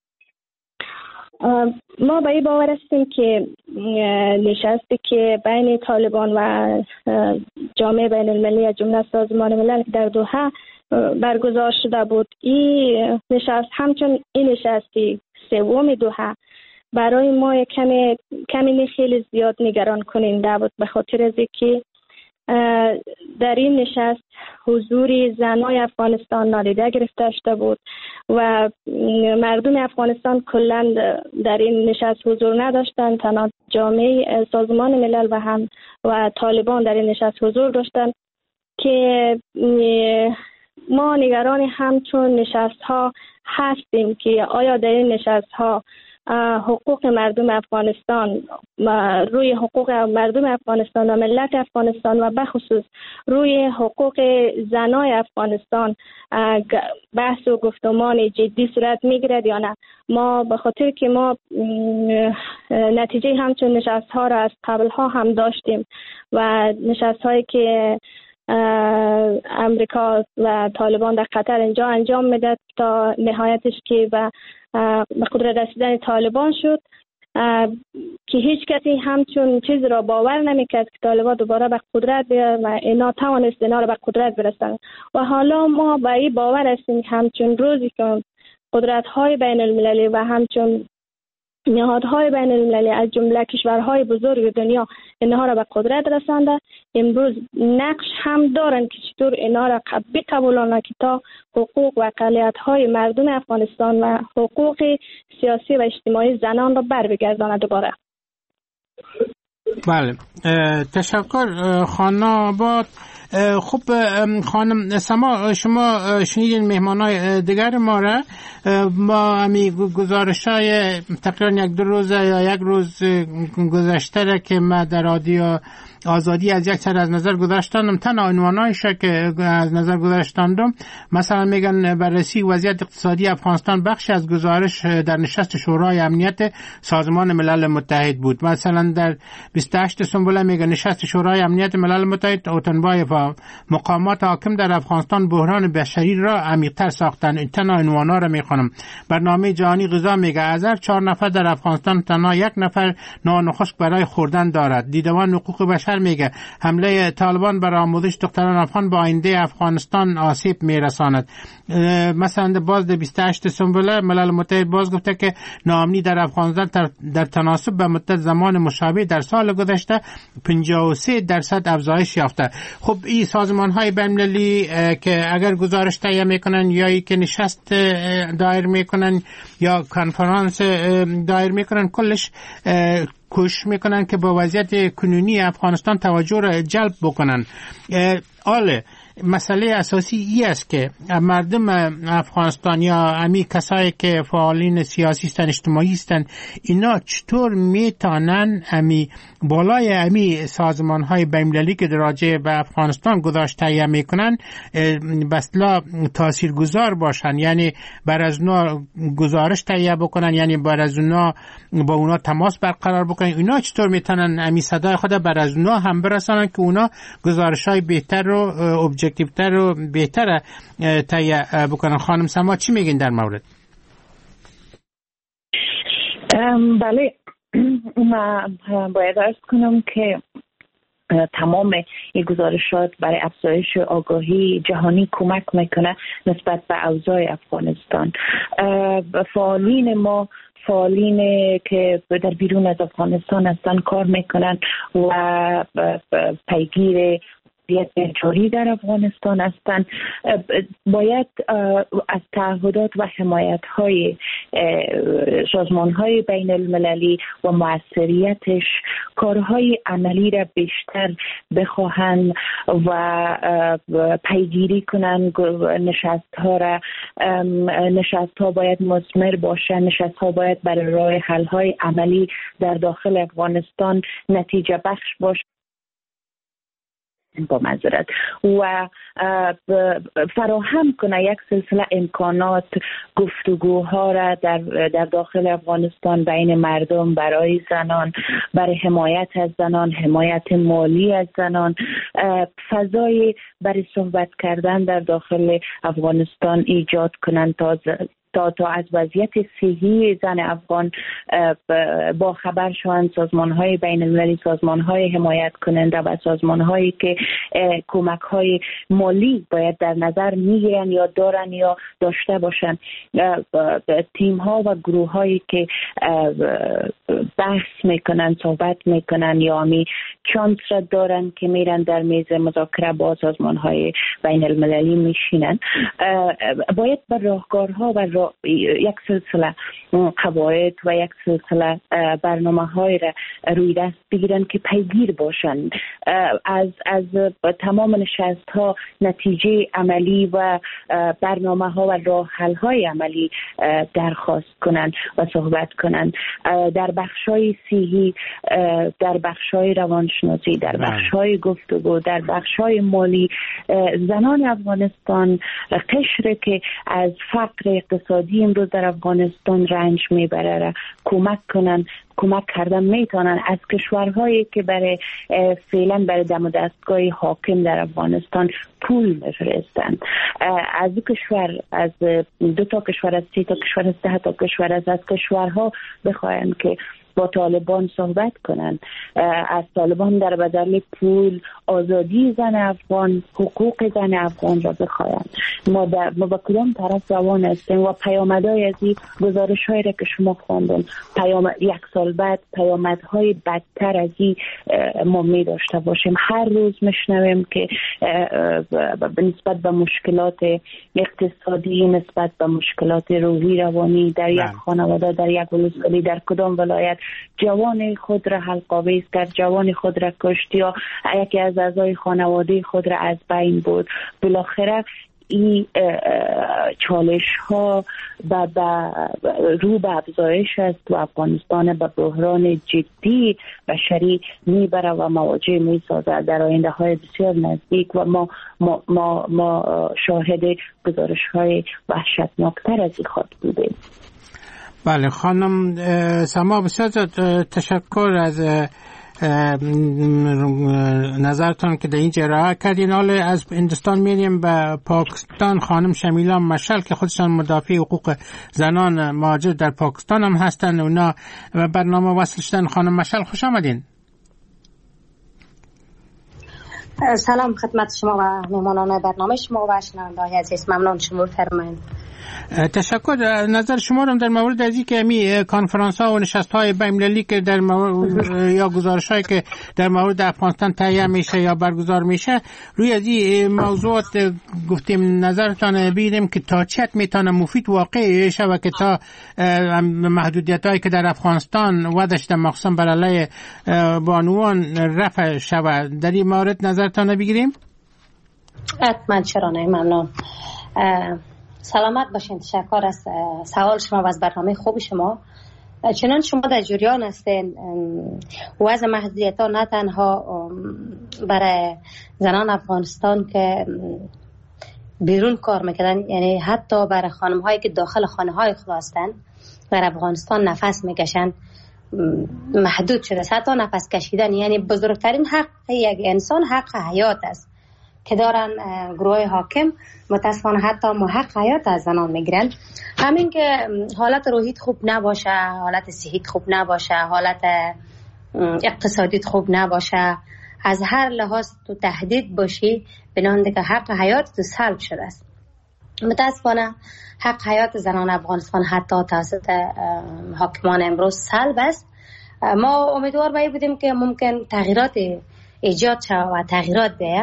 ما به این باور هستیم که نشستی که بین طالبان و جامعه بین المللی از جمله سازمان ملل در دوحه برگزار شده بود، این نشست همچون این نشستی سوم دوحه برای ما کمی کمی خیلی زیاد نگران کننده بود، به خاطر از اینکه در این نشست حضور زنای افغانستان نادیده گرفته شده بود و مردم افغانستان کلا در این نشست حضور نداشتند. تنها جامعه سازمان ملل و هم و طالبان در این نشست حضور داشتند که ما نگران همچون نشست ها هستیم که آیا در این نشست ها حقوق مردم افغانستان، روی حقوق مردم افغانستان و ملت افغانستان و بخصوص روی حقوق زنای افغانستان بحث و گفتمان جدی صورت میگیرد یا نه. ما به خاطر که ما نتیجه همچون نشست ها را از قبل ها هم داشتیم و نشست هایی که امریکا و طالبان در قطر اینجا انجام میداد تا نهایتش که و به قدرت رسیدن طالبان شد، که هیچ کسی همچون چیز را باور نمیکرد که طالبان دوباره به قدرت بیاد و اینا توانست اینا را به قدرت برسند. و حالا ما به این باور هستیم همچون روزی که قدرت های بین المللی و همچون نهادهای بین المللی از جمله کشورهای بزرگ دنیا اینها را به قدرت رسانده، امروز نقش هم دارند که چطور اینها را بقبولانند که تا حقوق و اقلیت‌های مردم افغانستان و حقوق سیاسی و اجتماعی زنان را بر بگرداند دوباره. بله، تشکر خانم آباد. خب خانم سما، شما شنیدین مهمانای دیگر ما را، ما همی گزارش های تقریبا یک دو روز یا یک روز گذشته را که ما در رادیو آزادی از یک سر از نظر گذاشتم، تنها عنوانایش که از نظر گذاشتم مثلا میگن بررسی وضعیت اقتصادی افغانستان بخشی از گزارش در نشست شورای امنیت سازمان ملل متحد بود. مثلا در بیست و هشتم سنبله میگن نشست شورای امنیت ملل متحد اوتنبایف و مقامات حاکم در افغانستان بحران بشری را عمیق‌تر ساختن. تنها عنوانا را میخونم. برنامه جهانی غذا میگه از هر چهار نفر در افغانستان تنها یک نفر نان خشک برای خوردن دارد. دیدبان حقوق بشر میگه حمله طالبان بر آموزش دختران افغان با آینده افغانستان آسیب میرساند. مثلا باز در بیست و هشتم سنبله ملل متحد باز گفته که ناامنی در افغانستان در تناسب به مدت زمان مشابه در سال گذشته پنجاه و سه درصد افزایش یافته. خب این سازمان های بین‌المللی که اگر گزارش تهیه میکنن یا ای که نشست دایر میکنن یا کنفرانس دایر میکنن، کلش کوشش میکنن که با وضعیت کنونی افغانستان توجه را جلب بکنن. آله مسئله اساسی ای است که مردم افغانستان یا امی کسایی که فعالین سیاسی هستند، اجتماعی هستند، اینا چطور میتونن امی بالای امی سازمان های بین‌المللی که راجع به افغانستان گذاشته تهیه میکنن به اصطلاح تاثیرگذار باشن، یعنی بر از اونا گزارش تهیه بکنن، یعنی بر از اونا با اونا تماس برقرار بکنن. اینا چطور میتونن امی صدای خود بر از اونا هم برسانن که اونا گزارش های بهتر و ابجکتیوتر و بهتر تهیه بکنن؟ خانم سما چی میگین در مورد؟ بله، من باید عرض کنم که تمام این گزارشات برای افزایش آگاهی جهانی کمک میکنه نسبت به اوضاع افغانستان. فعالین ما فعالین که در بیرون از افغانستان هستن کار میکنن و پیگیر جاری در افغانستان هستند. باید از تعهدات و حمایت های سازمان های بین المللی و موثریتش کارهای عملی را بیشتر بخواهند و پیگیری کنند. نشست ها را نشست ها باید مثمر باشند. نشست ها باید برای راه حل های عملی در داخل افغانستان نتیجه بخش باشند با معذرت و فراهم کنه یک سلسله امکانات گفتگوها را در در داخل افغانستان بین مردم برای زنان، برای حمایت از زنان، حمایت مالی از زنان، فضای برای صحبت کردن در داخل افغانستان ایجاد کنند تا تا تا از وضعیت صحی زن افغان با خبر شوند. سازمان‌های بین المللی، سازمان‌های حمایت کننده و سازمان‌هایی که کمک‌های مالی باید در نظر می‌گیرن یا دارن یا داشته باشن، تیم‌ها و گروه‌هایی که بحث میکنن، صحبت میکنن یا می چانس را دارن که میرن در میز مذاکره با سازمان‌های بین المللی میشینن، باید بر راهکارها و را یک سلسله قواعد و یک سلسله برنامه‌های را روی دست بگیرن که پیگیر باشن. از از تمام نشست‌ها نتیجه عملی و برنامه‌ها و راه حل‌های عملی درخواست کنن و صحبت کنن. در بخش‌های صحی، در بخش‌های روانشناسی، در بخش‌های گفتگو، در بخش‌های مالی، زنان افغانستان قشر که از فقر اقتصادی امروز در افغانستان رنج میبره را کمک کنن، کمک کردن میتونن. از کشورهایی که برای فعلا برای دم و دستگاه حاکم در افغانستان پول میفرستن، از دو کشور، از دو تا کشور، از سه تا کشور، از ده تا کشور، از از کشورها بخواین که با طالبان صحبت کنن، از طالبان در بدل پول آزادی زن افغان، حقوق زن افغان را بخواین. ما در ما با کدام طرف روان هستیم و پیامدهای از این گزارش‌هایی را که شما خواندن، پیام یک سال بعد پیامدهای بدتر از این ما می داشته باشیم. هر روز میشنویم که نسبت به مشکلات اقتصادی، نسبت به مشکلات روحی روانی در یک خانواده، در یک ولسوالی، در کدام ولایت جوان خود را حلق‌آویز کرد، جوان خود را کشت یا یکی از اعضای خانواده خود را از بین برد. بالاخره این چالش ها با رو به افزایش است و افغانستان به بحران جدی بشری میبره و مواجه میسازد در آینده های بسیار نزدیک و ما ما ما, ما شاهد گزارش های وحشتناکتر از این خواهد بودیم. بله خانم سما، بسیار تشکر از نظرتان که در این ارائه کردین. حالا از هندوستان میریم به پاکستان. خانم شمیلا مشعل که خودشان مدافع حقوق زنان مهاجر در پاکستان هم هستن، اونا و برنامه وصل شدن. خانم مشعل خوش آمدین. سلام خدمت شما و مهمانان برنامه شما و شنونده‌های عزیز. ممنون شما فرمایید. تشکر. نظر شما رو در مورد از اینکه می کنفرانس ها و نشست های بین المللی که در مورد یا گزارش هایی که در مورد افغانستان تهیه میشه یا برگزار میشه، روی از این موضوعات گفتیم نظرتان بگیریم که تا چت میتونه مفید واقعی شود که تا محدودیت هایی که در افغانستان ودش در مخصوصا برای بانوان رفع شود. در این مورد نظرتان بگیریم؟ حتما، چرا نه. ممنون. سلامت باشین. تشکر از سوال شما و از برنامه خوب شما. چنان شما در جریان هستین، وضع محدودیت ها نه تنها برای زنان افغانستان که بیرون کار میکنن، یعنی حتی برای خانم هایی که داخل خانه های خود هستن در افغانستان نفس میکشن محدود شده. حتی نفس کشیدن، یعنی بزرگترین حق یک انسان حق حیات است که دارن گروه حاکم متاسفانه حتی حق حیات از زنان میگیرن. همین که حالت روحیت خوب نباشه، حالت صحیت خوب نباشه، حالت اقتصادیت خوب نباشه، از هر لحاظ تو تهدید باشی، بنابراین که حق حیات تو سلب شده است. متاسفانه حق حیات زنان افغانستان حتی توسط حاکمان امروز سلب است. ما امیدوار بایی بودیم که ممکن تغییرات ایجاد شود و تغییرات بیاید،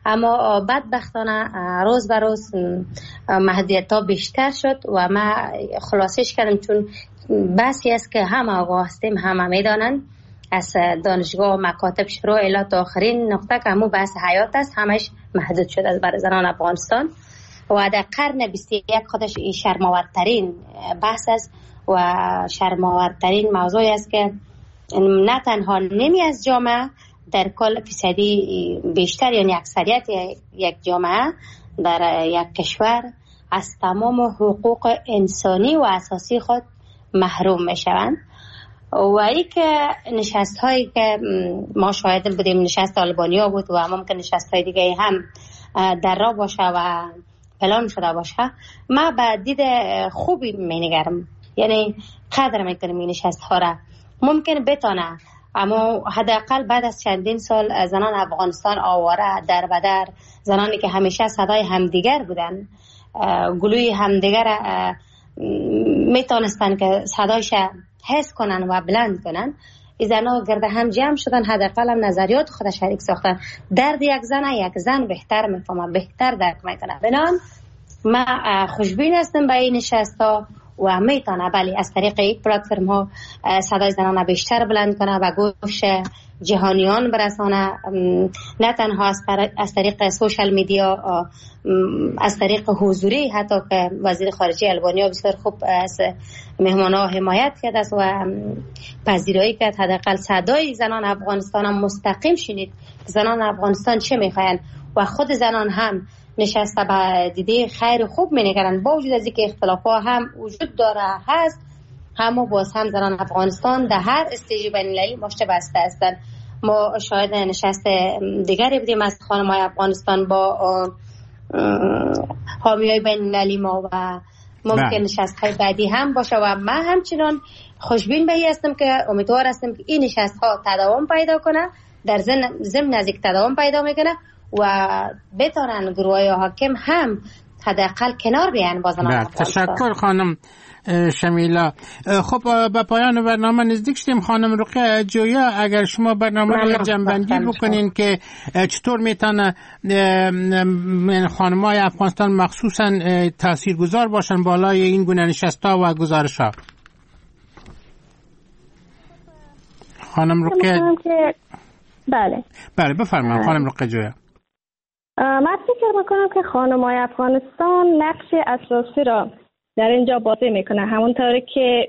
اما بدبختانه روز به روز محدودیت ها بیشتر شد و ما خلاصش کردم چون بحثی است که همه آگاه هستیم، همه میدانند از دانشگاه مکاتب شروع الی تا آخرین نقطه که همون بحث حیات است همش محدود شده از برای زنان افغانستان و در قرن بیست و یک خودش این شرم‌آورترین بحث است و شرم‌آورترین موضوعی است که نه تنها نیمی از جامعه در کل فیصدی بیشتر یعنی اکثریت یک جامعه در یک کشور از تمام حقوق انسانی و اساسی خود محروم میشوند و ای که نشست هایی که ما شاهد بودیم نشست آلبانیا بود و ممکن نشست های دیگه هم در راه باشه و پلان شده باشه ما به دید خوبی مینگرم، یعنی قدر میکنیم این نشست ها را ممکن بتانه اما حداقل بعد از چندین سال زنان افغانستان آواره در بدر زنانی که همیشه صدای همدیگر بودن گلوی همدیگر میتونستن که صدایش حس کنن و بلند کنن این زنها گرد هم جمع شدن حداقل هم نظریات خود شریک ساختن. درد یک زن یک زن بهتر میفهمه بهتر درک میکنه. بنان ما خوشبین هستم به این نشست ها و میتونه بلی از طریق این پلتفرم ها صدای زنان بیشتر بلند کنه و گوش جهانیان برسانه، نه تنها از طریق سوشال میدیا، از طریق حضوری حتی که وزیر خارجه آلبانیا بسیار خوب از مهمان‌ها حمایت کرد است و پذیرایی کرد حداقل صدای زنان افغانستان هم مستقیم شنید زنان افغانستان چه میخواین و خود زنان هم نشسته به دیده خیر خوب مینگرن با وجود از اینکه اختلافات هم وجود داره هست اما باز هم زنان افغانستان در هر استیج بین‌المللی مشت بسته هستند. ما شاهد نشست دیگری بودیم از خانم‌های افغانستان با حامیای بین‌المللی ما و ممکن نشست‌های بعدی هم باشه و من همچنان خوشبین به این هستم که امیدوار هستم که این نشست‌ها تداوم پیدا کنه، در ضمن نزدیک تداوم پیدا میکنه و بتونن گروه‌های حاکم هم حداقل کنار بیان با زنان افغانستان. تشکر خانم شمیلا. خب به پایان برنامه نزدیک شدیم. خانم رقیه جویا اگر شما برنامه رو جنبندی بکنین که چطور میتونه خانم‌های افغانستان مخصوصا تاثیرگذار باشن بالای این گونه نشست‌ها و گزارش‌ها. خانم رقیه بله بله بفرمایید خانم رقیه جویا. من فکر میکنم که خانم‌های افغانستان نقش اساسی را در اینجا بازی میکنه، همونطوری که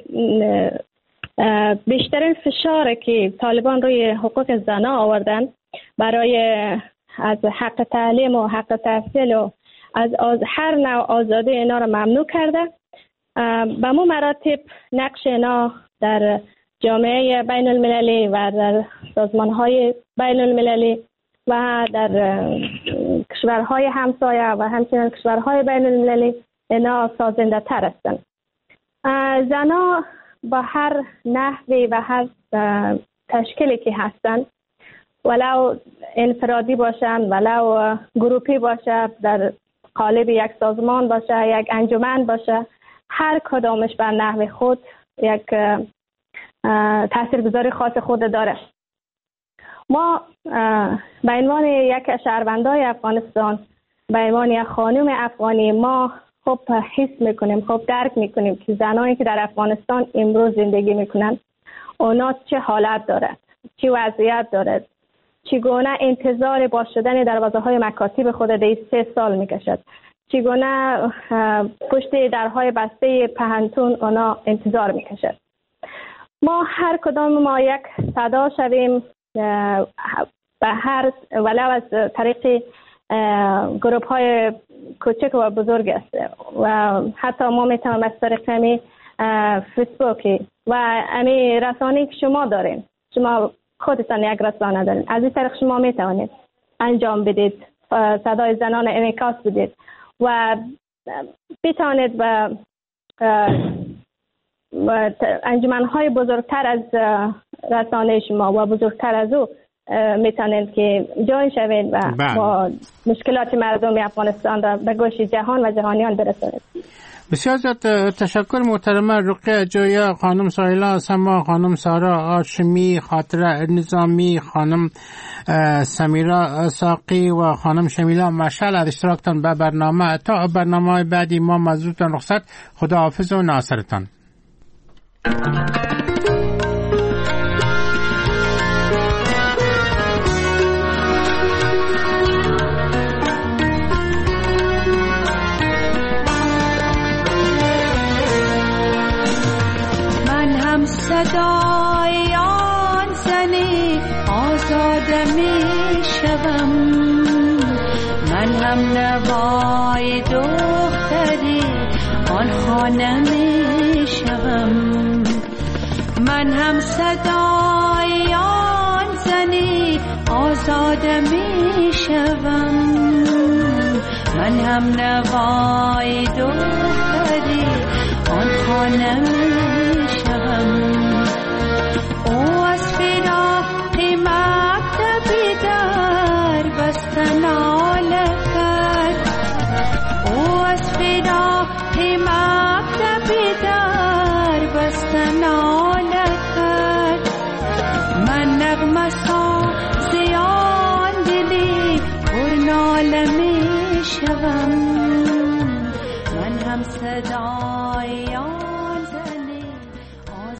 بیشترین فشار که طالبان روی حقوق زنان آوردن برای از حق تعلیم و حق تحصیل و از, از هر نوع آزادی اینا را ممنوع کرده. به مو مراتب نقش اینا در جامعه بین المللی و در سازمان های بین المللی و در کشورهای همسایه و همچنین کشورهای بین المللی اینا سازنده تر هستند. زنها با هر نحوی و هر تشکیلی که هستند، ولو انفرادی باشن ولو گروپی باشه، در قالب یک سازمان باشه، یک انجمن باشه، هر کدامش بر نحو خود یک تاثیرگذاری خاص خود داره. ما به عنوان یک شهروندای افغانستان، به عنوان یک خانم افغانی، ما خب حس میکنیم، خب درک میکنیم که زنانی که در افغانستان امروز زندگی میکنن اونا چه حالت دارد، چه وضعیت دارد، چگونه انتظار باز شدن دروازه های مکاتب خود در سه سال میکشد، چگونه پشت درهای بسته پهنتون اونا انتظار میکشد. ما هر کدام ما یک صدا شویم به هر ولو از طریق گروپ های کوچک و بزرگ است و حتی ما میتونیم از طریق همی فیسبوکی و همی رسانه‌ای که شما دارین، شما خودتان یک رسانه دارین، از این طریق شما میتونید انجام بدید، صدای زنان انعکاس بدید و بتونید به انجمن‌های بزرگتر از رسانه شما و بزرگتر از او میتونید که جای شوید و با مشکلات مردم افغانستان را به گوش جهان و جهانیان برسانید. بسیار زیاد تشکر محترمه رقیه جویا، خانم سایلا سما، خانم سارا آشمی، خاطره نظامی، خانم سمیرا ساقی و خانم شمیلا مشعل از اشتراکتان به برنامه. تا برنامه بعدی ما مزودتان رخصت. خداحافظ و ناصرتان. صدای آن زنی آزاده می شوم، من هم نوای دختری آن خانه می شوم، من هم صدای آن زنی آزاده می شوم، من هم نوای دختری آن خانه می شوم. او از فراق مکتبی در بستن آله کرد، او از فراق مکتبی در بستن آله کرد، من نغمه سازی آن دلی پر ناله می شوم، من هم صدا